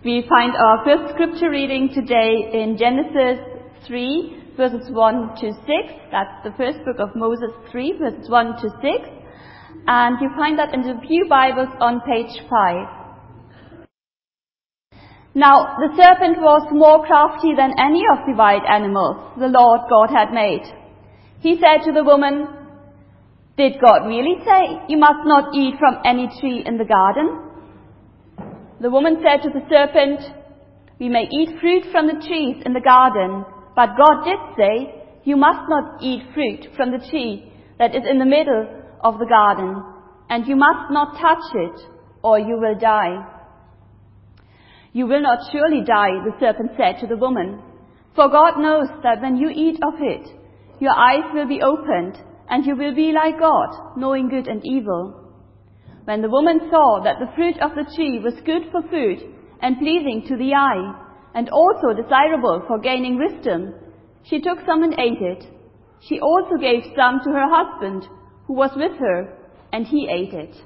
We find our first scripture reading today in Genesis 3, verses 1 to 6. That's the first book of Moses 3, verses 1 to 6. And you find that in the Pew Bibles on page 5. Now, the serpent was more crafty than any of the wild animals the Lord God had made. He said to the woman, "Did God really say, 'You must not eat from any tree in the garden'?" The woman said to the serpent, "We may eat fruit from the trees in the garden, but God did say, 'You must not eat fruit from the tree that is in the middle of the garden, and you must not touch it, or you will die.'" "You will not surely die," the serpent said to the woman, "for God knows that when you eat of it, your eyes will be opened, and you will be like God, knowing good and evil." When the woman saw that the fruit of the tree was good for food and pleasing to the eye, and also desirable for gaining wisdom, she took some and ate it. She also gave some to her husband, who was with her, and he ate it.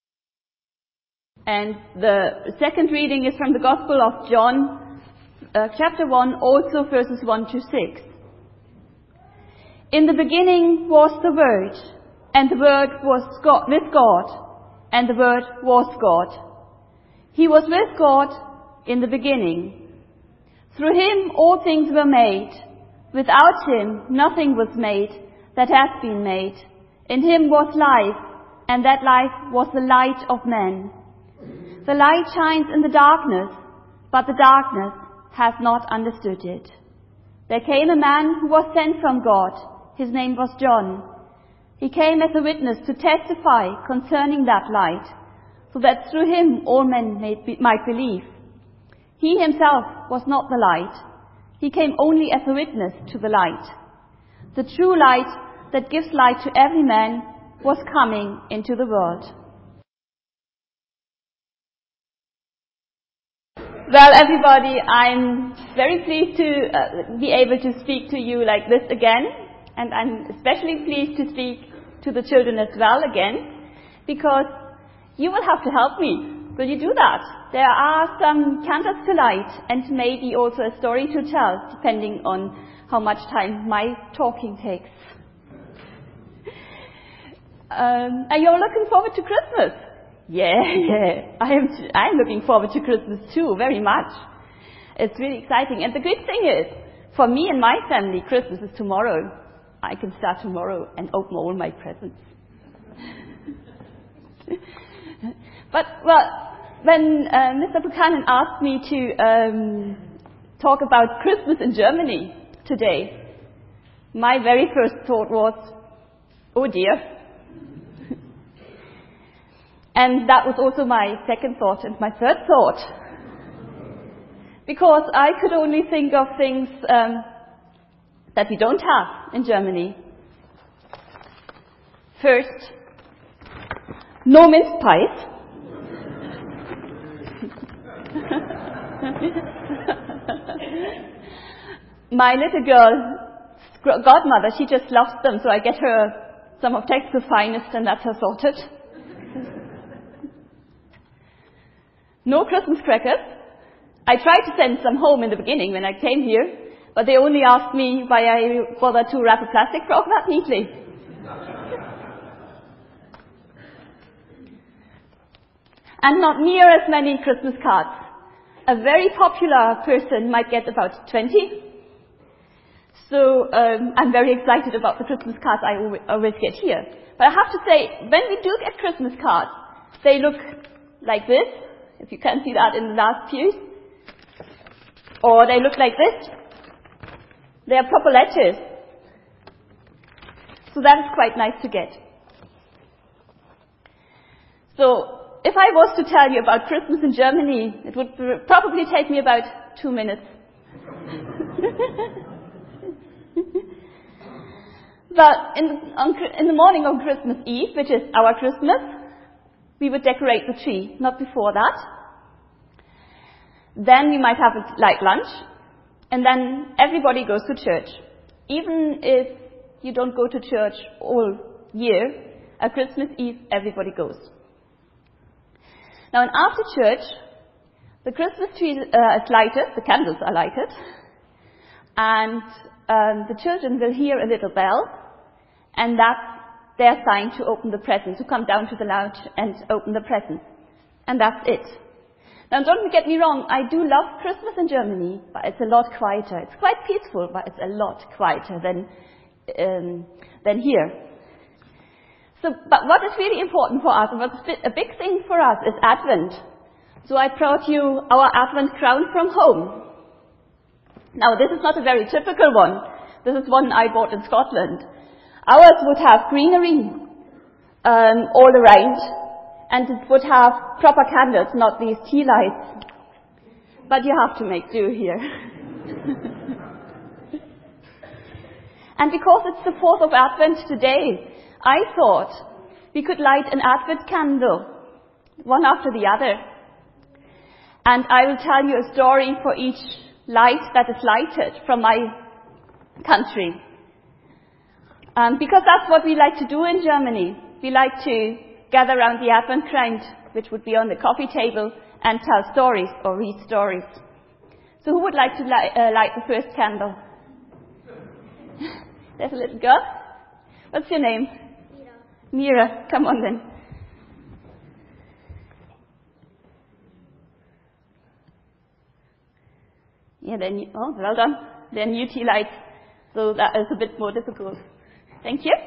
And the second reading is from the Gospel of John, chapter 1, also verses 1 to 6. "In the beginning was the Word, and the Word was with God, and the Word was God. He was with God in the beginning. Through him all things were made. Without him nothing was made that has been made. In him was life, and that life was the light of men. The light shines in the darkness, but the darkness has not understood it. There came a man who was sent from God. His name was John. He came as a witness to testify concerning that light, so that through him all men might believe. He himself was not the light. He came only as a witness to the light. The true light that gives light to every man was coming into the world." Well, everybody, I'm very pleased to be able to speak to you like this again. And I'm especially pleased to speak to the children as well again, because you will have to help me. Will you do that? There are some candles to light and maybe also a story to tell, depending on how much time my talking takes. Are you all looking forward to Christmas? Yeah. I'm looking forward to Christmas too, very much. It's really exciting. And the good thing is, for me and my family, Christmas is tomorrow. I can start tomorrow and open all my presents. But, when Mr. Buchanan asked me to talk about Christmas in Germany today, my very first thought was, oh dear. And that was also my second thought and my third thought. Because I could only think of things that we don't have in Germany. First, no mince pies. My little girl, godmother, she just loves them, so I get her some of Texas Finest and that's her sorted. No Christmas crackers. I tried to send some home in the beginning when I came here, but they only asked me why I bothered to wrap a plastic wrap that neatly. And not near as many Christmas cards. A very popular person might get about 20. So I'm very excited about the Christmas cards I always get here. But I have to say, when we do get Christmas cards, they look like this, if you can see that in the last pews. Or they look like this. They are proper letters. So that is quite nice to get. So if I was to tell you about Christmas in Germany, it would probably take me about 2 minutes. But in the morning of Christmas Eve, which is our Christmas, we would decorate the tree, not before that. Then we might have a light lunch, and then everybody goes to church. Even if you don't go to church all year, at Christmas Eve everybody goes. Now, and after church, The Christmas tree is lighted, the candles are lighted, and the children will hear a little bell, and that's their sign to open the present, to come down to the lounge and open the present. And that's it. Now don't get me wrong, I do love Christmas in Germany, but it's a lot quieter. It's quite peaceful, but it's a lot quieter than here. So, but what is really important for us, and what's a big thing for us, is Advent. So I brought you our Advent crown from home. Now this is not a very typical one. This is one I bought in Scotland. Ours would have greenery all around, and it would have proper candles, not these tea lights. But you have to make do here. And because it's the 4th of Advent today, I thought we could light an Advent candle, one after the other. And I will tell you a story for each light that is lighted from my country. Because that's what we like to do in Germany. We like to gather around the Advent crown, which would be on the coffee table, and tell stories or read stories. So who would like to light the first candle? There's a little girl. What's your name? Mira. Come on then. Yeah, then well done. They're new tea lights, so that is a bit more difficult. Thank you.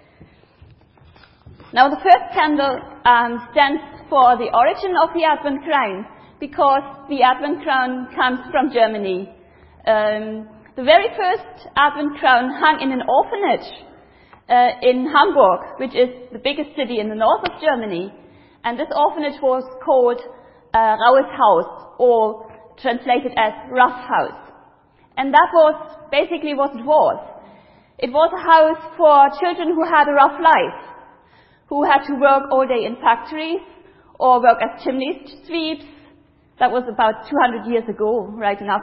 Now the first candle stands for the origin of the Advent crown, because the Advent crown comes from Germany. The very first Advent crown hung in an orphanage in Hamburg, which is the biggest city in the north of Germany. And this orphanage was called Rauhes Haus, or translated as Rough House. And that was basically what it was. It was a house for children who had a rough life, who had to work all day in factories or work as chimney sweeps. That was about 200 years ago, right enough.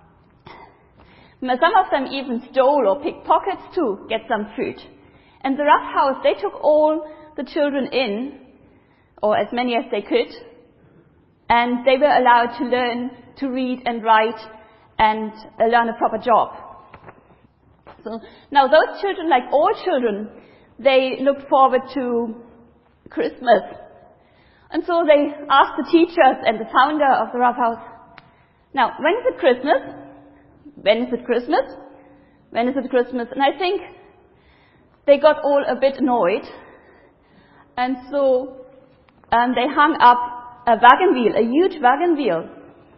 Some of them even stole or picked pockets to get some food. And the Rough House, they took all the children in, or as many as they could, and they were allowed to learn to read and write and learn a proper job. So now those children, like all children, they looked forward to Christmas. And so they asked the teachers and the founder of the Rough House, now, when is it Christmas? When is it Christmas? When is it Christmas? And I think they got all a bit annoyed. And so they hung up a wagon wheel, a huge wagon wheel,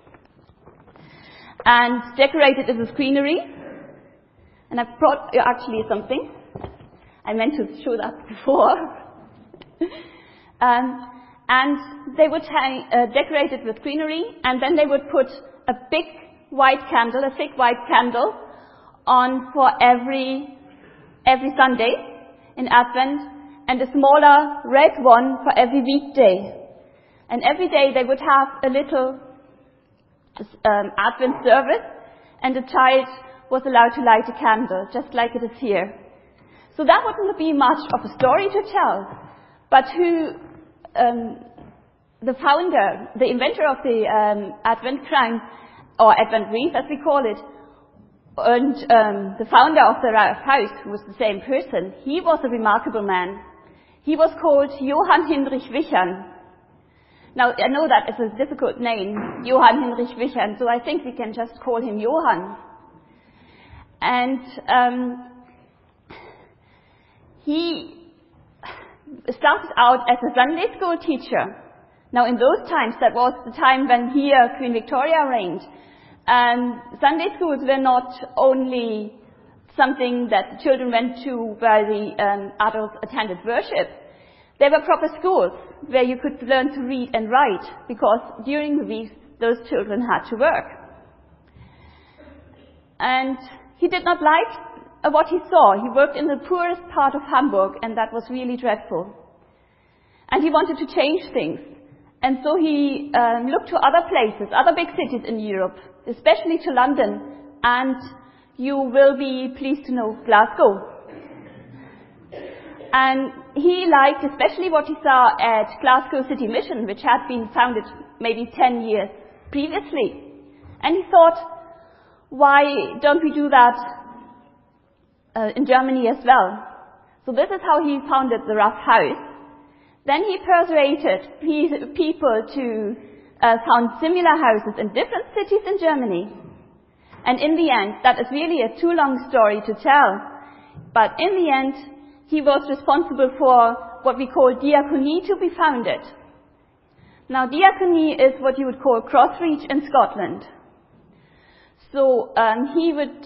and decorated it with greenery. And I brought you actually something. I meant to show that before. And they would decorate it with greenery, and then they would put a big white candle, a thick white candle, on for every Sunday in Advent, and a smaller red one for every weekday. And every day they would have a little Advent service, and the child was allowed to light a candle, just like it is here. So that wouldn't be much of a story to tell, but who, the founder, the inventor of the Advent crown, or Advent wreath as we call it, and the founder of the Rough House, who was the same person, he was a remarkable man. He was called Johann Hinrich Wichern. Now, I know that is a difficult name, Johann Hinrich Wichern, so I think we can just call him Johann. And he started out as a Sunday school teacher. Now, in those times, that was the time when here Queen Victoria reigned. Sunday schools were not only something that the children went to where the adults attended worship. They were proper schools where you could learn to read and write, because during the week those children had to work. And he did not like what he saw. He worked in the poorest part of Hamburg, and that was really dreadful. And he wanted to change things. And so he looked to other places, other big cities in Europe, especially to London, and you will be pleased to know Glasgow. And he liked especially what he saw at Glasgow City Mission, which had been founded maybe 10 years previously. And he thought, why don't we do that in Germany as well? So this is how he founded the Rough House. Then he persuaded people to found similar houses in different cities in Germany. And in the end, that is really a too long story to tell. But in the end, he was responsible for what we call diaconie to be founded. Now, diaconie is what you would call cross-reach in Scotland. So he would,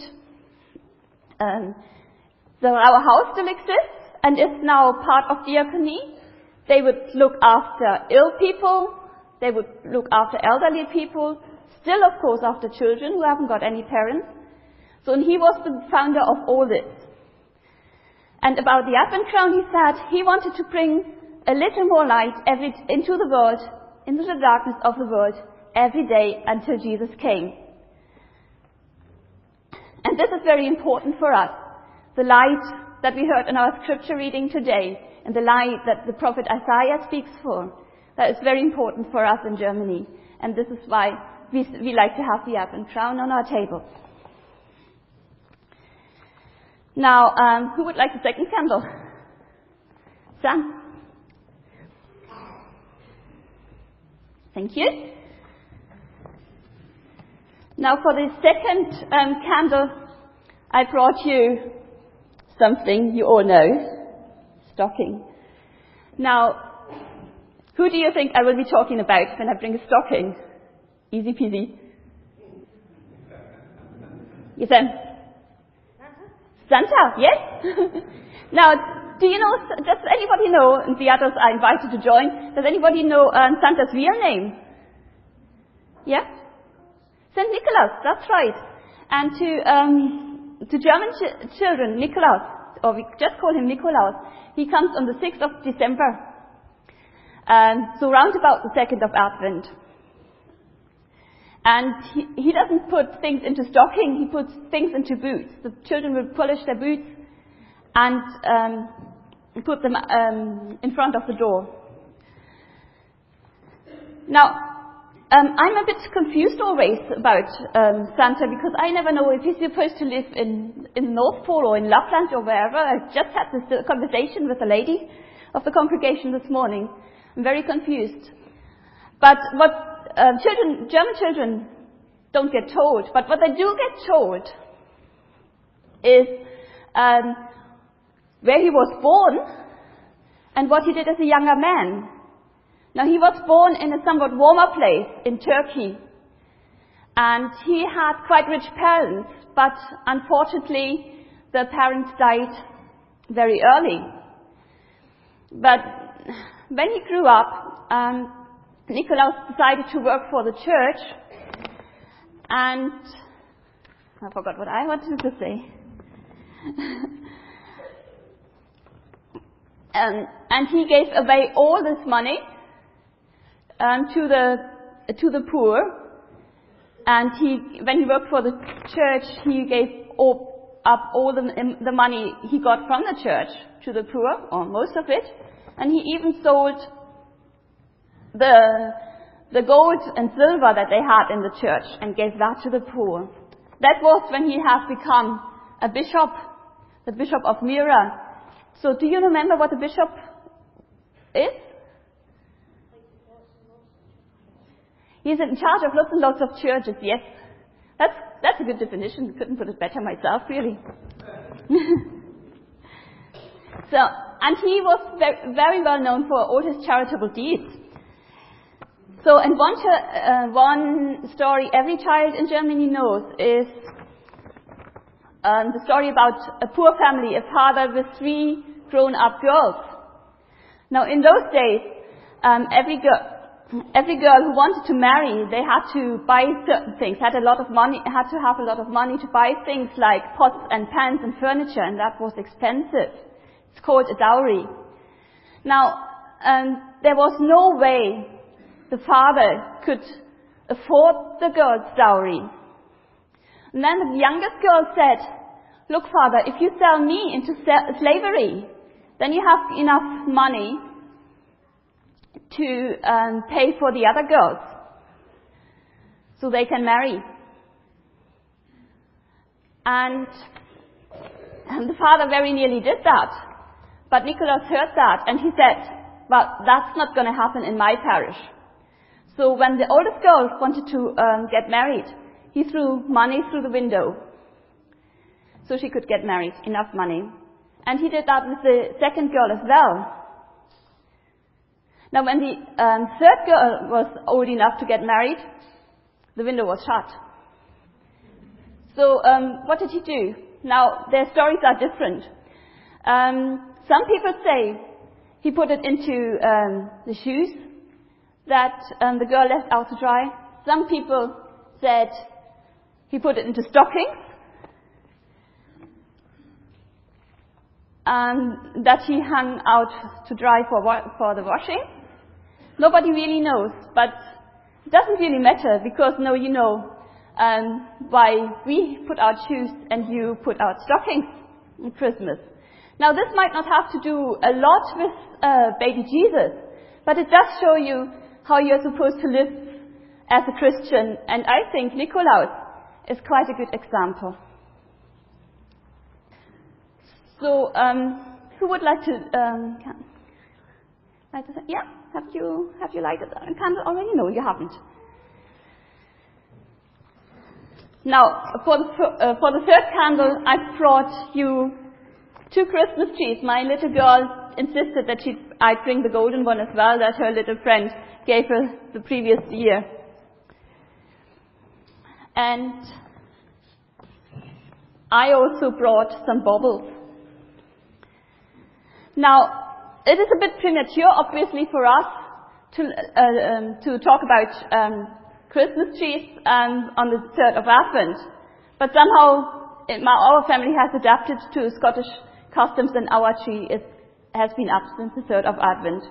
our house still exists and is now part of diaconie. They would look after ill people. They would look after elderly people. Still, of course, after children who haven't got any parents. So he was the founder of all this. And about the Advent Crown, he said he wanted to bring a little more light into the world, into the darkness of the world, every day until Jesus came. And this is very important for us. The light that we heard in our scripture reading today, and the light that the prophet Isaiah speaks for, that is very important for us in Germany. And this is why we like to have the Advent Crown on our table. Now, who would like the second candle? Sam? Thank you. Now, for the second candle, I brought you something you all know. Stocking. Now, who do you think I will be talking about when I bring a stocking? Easy peasy. Yes, Sam? Santa, yes? Now, do you know, does anybody know, and the others are invited to join, does anybody know Santa's real name? Yeah? St. Nicholas, that's right. And to German children, Nikolaus, or we just call him Nikolaus, he comes on the 6th of December. So round about the 2nd of Advent. And he doesn't put things into stocking, he puts things into boots. The children will polish their boots and put them in front of the door. Now, I'm a bit confused always about Santa, because I never know if he's supposed to live in the North Pole or in Lapland or wherever. I just had this conversation with a lady of the congregation this morning. I'm very confused. But what German children don't get told, but what they do get told is where he was born and what he did as a younger man. Now, he was born in a somewhat warmer place in Turkey, and he had quite rich parents, but unfortunately the parents died very early. But when he grew up, Nikolaus decided to work for the church, and I forgot what I wanted to say. And he gave away all this money to the poor. And when he worked for the church, he gave up all the money he got from the church to the poor, or most of it. And he even sold the gold and silver that they had in the church and gave that to the poor. That was when he has become a bishop, the Bishop of Myra. So do you remember what a bishop is? He's in charge of lots and lots of churches, yes. That's a good definition. Couldn't put it better myself, really. And he was very well known for all his charitable deeds. So, and one story every child in Germany knows is the story about a poor family, a father with 3 grown-up girls. Now, in those days, every girl who wanted to marry, they had to buy certain things, had to have a lot of money to buy things like pots and pans and furniture, and that was expensive. It's called a dowry. Now, there was no way the father could afford the girl's dowry. And then the youngest girl said, "Look, father, if you sell me into slavery, then you have enough money to pay for the other girls." so they can marry. And the father very nearly did that. But Nicholas heard that, and he said, well, that's not going to happen in my parish. So when the oldest girl wanted to get married, he threw money through the window so she could get married, enough money. And he did that with the second girl as well. Now when the third girl was old enough to get married, the window was shut. So what did he do? Now their stories are different. Some people say he put it into the shoes that the girl left out to dry. Some people said he put it into stockings, that he hung out to dry for the washing. Nobody really knows, but it doesn't really matter, because now you know why we put out shoes and you put out stockings on Christmas. Now this might not have to do a lot with baby Jesus, but it does show you how you're supposed to live as a Christian, and I think Nikolaus is quite a good example. So, who would like to say, yeah, have you lighted a candle already? No, you haven't. Now, for the third candle, I brought you 2 Christmas trees. My little girl insisted that I'd bring the golden one as well, that her little friend gave her the previous year. And I also brought some baubles. Now, it is a bit premature, obviously, for us to talk about Christmas trees on the 3rd of Advent. But somehow our family has adapted to Scottish customs, and our tree has been up since the 3rd of Advent.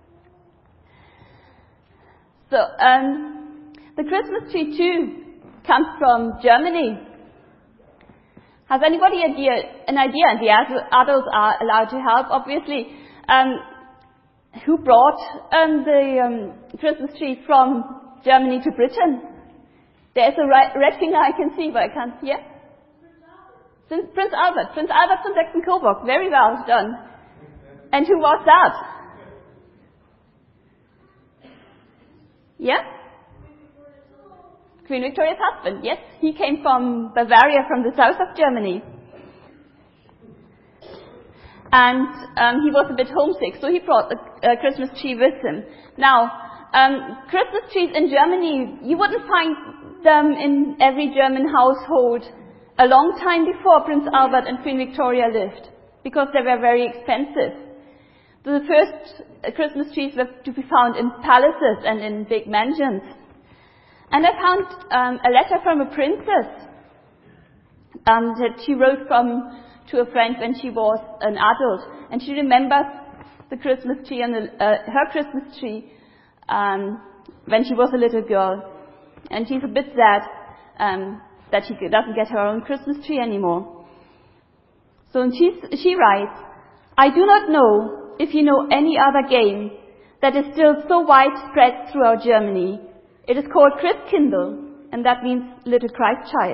So, the Christmas tree too comes from Germany. Has anybody an idea? And the adults are allowed to help, obviously. Who brought the Christmas tree from Germany to Britain? There's a red finger I can see, but I can't hear. Prince Albert. Prince Albert from Saxon-Coburg. Very well done. And who was that? Yeah? Queen Victoria's husband. Yes, he came from Bavaria, from the south of Germany. And he was a bit homesick, so he brought a Christmas tree with him. Now, Christmas trees in Germany, you wouldn't find them in every German household a long time before Prince Albert and Queen Victoria lived, because they were very expensive. The first Christmas trees were to be found in palaces and in big mansions. And I found a letter from a princess that she wrote to a friend when she was an adult, and she remembers the Christmas tree and her Christmas tree when she was a little girl, and she's a bit sad that she doesn't get her own Christmas tree anymore. So she writes, "I do not know if you know any other game that is still so widespread throughout Germany. It is called Christkindl, and that means little Christ child.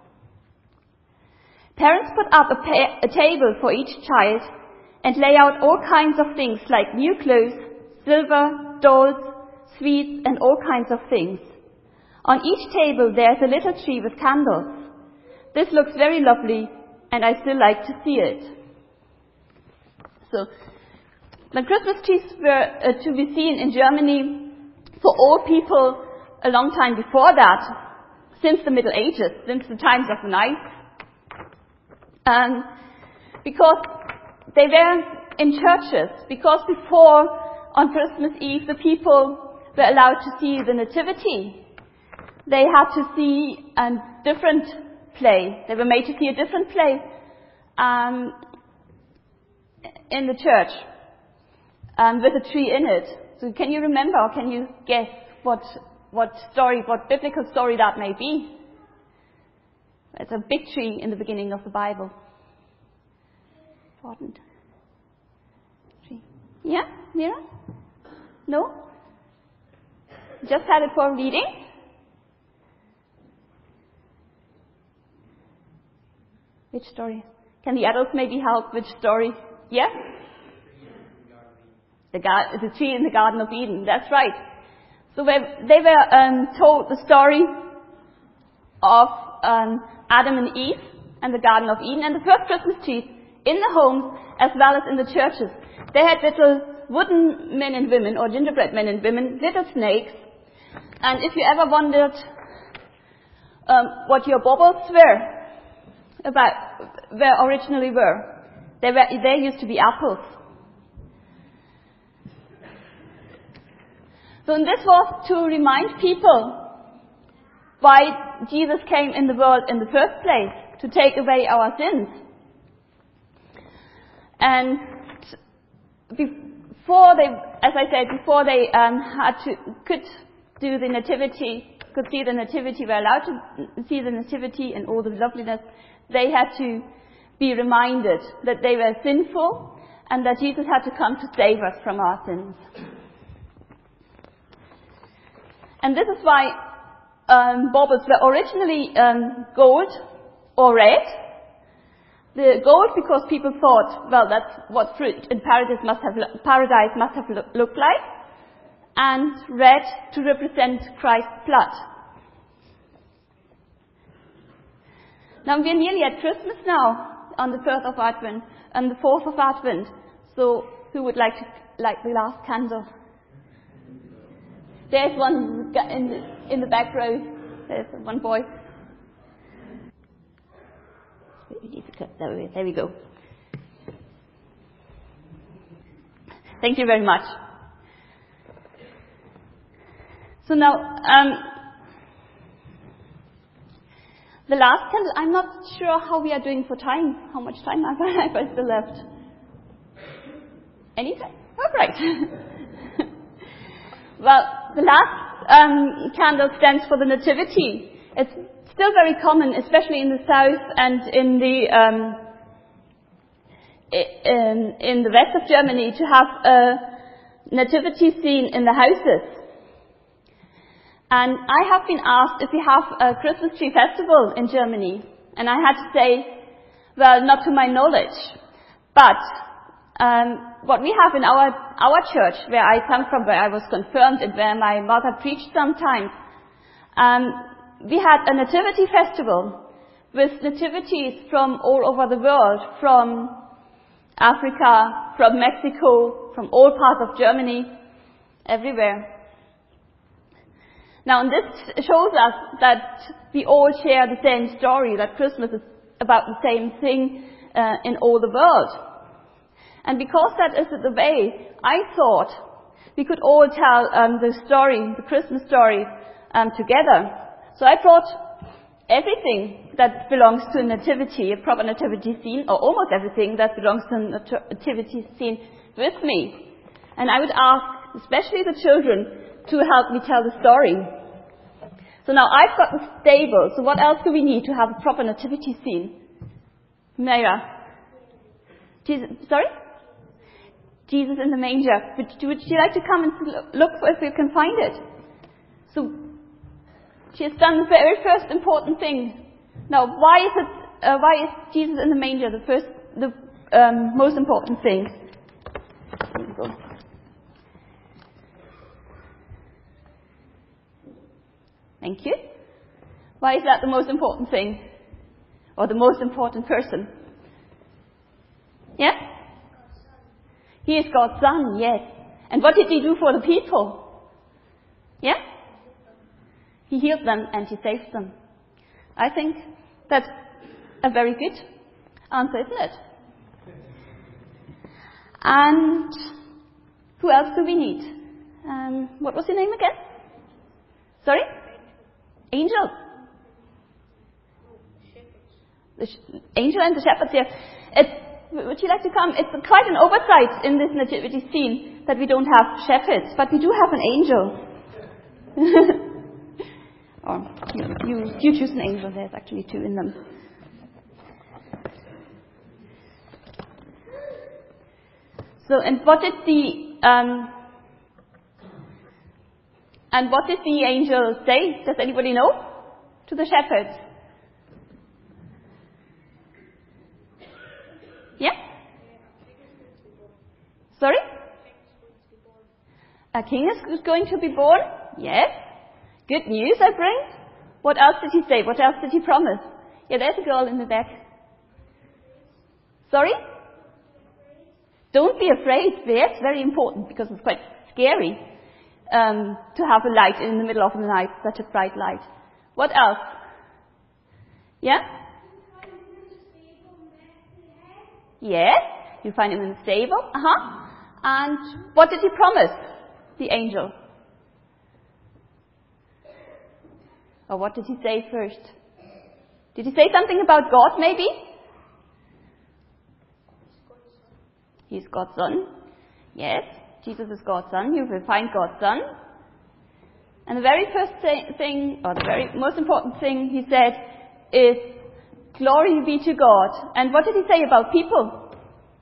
Parents put up a table for each child and lay out all kinds of things like new clothes, silver, dolls, sweets, and all kinds of things. On each table there is a little tree with candles. This looks very lovely, and I still like to see it." So, the Christmas trees were to be seen in Germany for all people a long time before that, since the Middle Ages, since the times of the knights. Because they were in churches, because before, on Christmas Eve, the people were allowed to see the Nativity. They had to see a different play. They were made to see a different play in the church with a tree in it. So can you remember, or can you guess what biblical story that may be? It's a big tree in the beginning of the Bible. Important tree. Yeah? Mira? No? Just had it for reading? Which story? Can the adults maybe help? Which story? Yeah? The tree in the Garden of Eden. That's right. So they were told the story of Adam and Eve and the Garden of Eden, and the first Christmas trees in the homes as well as in the churches. They had little wooden men and women, or gingerbread men and women, little snakes. And if you ever wondered what your baubles originally were, they used to be apples. So and this was to remind people why Jesus came in the world in the first place, to take away our sins. And before they could see the nativity, were allowed to see the nativity and all the loveliness, they had to be reminded that they were sinful and that Jesus had to come to save us from our sins. And this is why baubles were originally gold or red. The gold because people thought, well, that's what fruit in paradise must have looked like, and red to represent Christ's blood. Now we're nearly at Christmas now, on the 3rd of Advent and the 4th of Advent. So who would like to light the last candle? There's one in the back row. There's one boy. There we go. Thank you very much. So now, the last candle, I'm not sure how we are doing for time. How much time have I still left? Any time? Oh, right. Well, the last candle stands for the Nativity. It's still very common, especially in the south and in the west of Germany, to have a nativity scene in the houses. And I have been asked if we have a Christmas tree festival in Germany, and I had to say, well, not to my knowledge. But what we have in our church, where I come from, where I was confirmed, and where my mother preached sometimes, we had a nativity festival with nativities from all over the world, from Africa, from Mexico, from all parts of Germany, everywhere. Now, and this shows us that we all share the same story, that Christmas is about the same thing in all the world. And because that is the way, I thought we could all tell the Christmas story, together. So I brought everything that belongs to a nativity, a proper nativity scene, or almost everything that belongs to a nativity scene with me. And I would ask, especially the children, to help me tell the story. So now I've got the stable, so what else do we need to have a proper nativity scene? Maya? Jesus in the manger. Would you like to come and look for if you can find it? So she has done the very first important thing. Now, why is Jesus in the manger the most important thing? Here we go. Thank you. Why is that the most important thing? Or the most important person? Yeah? He is God's Son, yes. And what did he do for the people? Yeah? He healed them and he saved them. I think that's a very good answer, isn't it? And who else do we need? What was your name again? Sorry? Angel. The angel and the shepherds here. Would you like to come? It's quite an oversight in this nativity scene that we don't have shepherds, but we do have an angel. Or you choose an angel. There's actually two in them. So, and what did the angel say? Does anybody know? To the shepherds. Sorry? A king is going to be born? Yes. Good news I bring. What else did he say? What else did he promise? Yeah, there's a girl in the back. Sorry? Don't be afraid. That's very important because it's quite scary to have a light in the middle of the night, such a bright light. What else? Yeah? Yes, you find him in the stable. And what did he promise, the angel? Or what did he say first? Did he say something about God, maybe? He's God's son. Yes, Jesus is God's son. You will find God's son. And the very first thing, or the very most important thing he said is, glory be to God. And what did he say about people?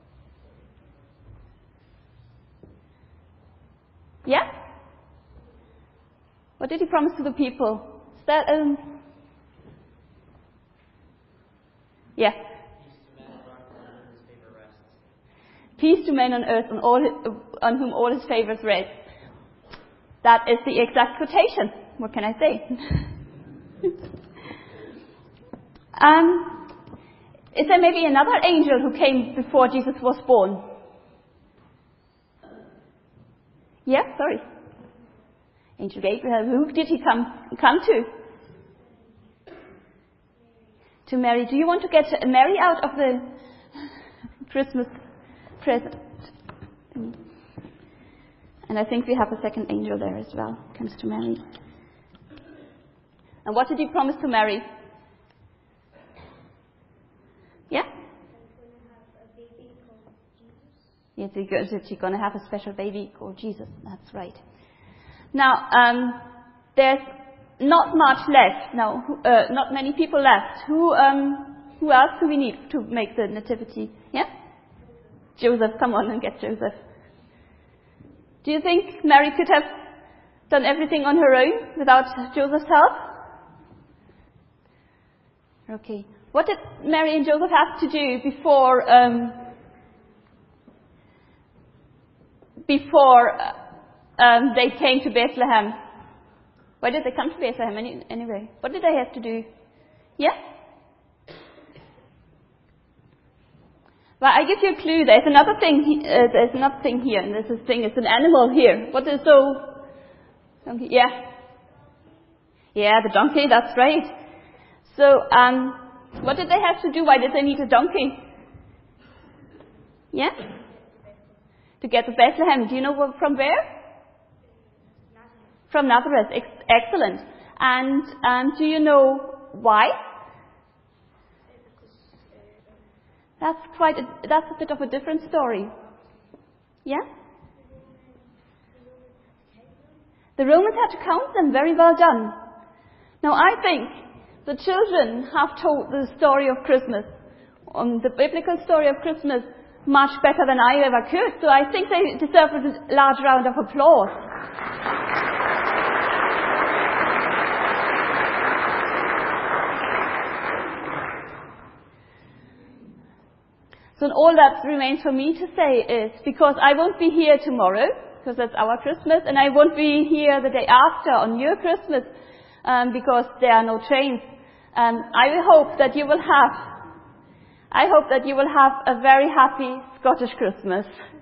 Yeah? What did he promise to the people? Is that, yeah. Peace to men on earth on whom all his favors rest. That is the exact quotation. What can I say? Is there maybe another angel who came before Jesus was born? Yeah, sorry. Angel Gabriel. Who did he come to? To Mary. Do you want to get Mary out of the Christmas present? And I think we have a second angel there as well. Comes to Mary. And what did he promise to Mary? Yeah? Yes, she's going to have a special baby called Jesus. That's right. Now, there's not much left. No, not many people left. Who else do we need to make the nativity? Yeah? Joseph. Come on and get Joseph. Do you think Mary could have done everything on her own without Joseph's help? Okay. What did Mary and Joseph have to do before they came to Bethlehem? Why did they come to Bethlehem anyway? What did they have to do? Yeah? Well, I give you a clue. There's another thing. There's another thing here, and this thing is an animal here. What is donkey? Yeah. Yeah, the donkey. That's right. So, what did they have to do? Why did they need a donkey? Yeah. To get to Bethlehem. Do you know from where? From Nazareth. Excellent. And do you know why? That's a bit of a different story. Yeah? The Romans had to count them. Very well done. Now I think the children have told the story of Christmas, the biblical story of Christmas, much better than I ever could. So I think they deserve a large round of applause. So all that remains for me to say is, because I won't be here tomorrow, because that's our Christmas, and I won't be here the day after on your Christmas, because there are no trains. I hope that you will have a very happy Scottish Christmas.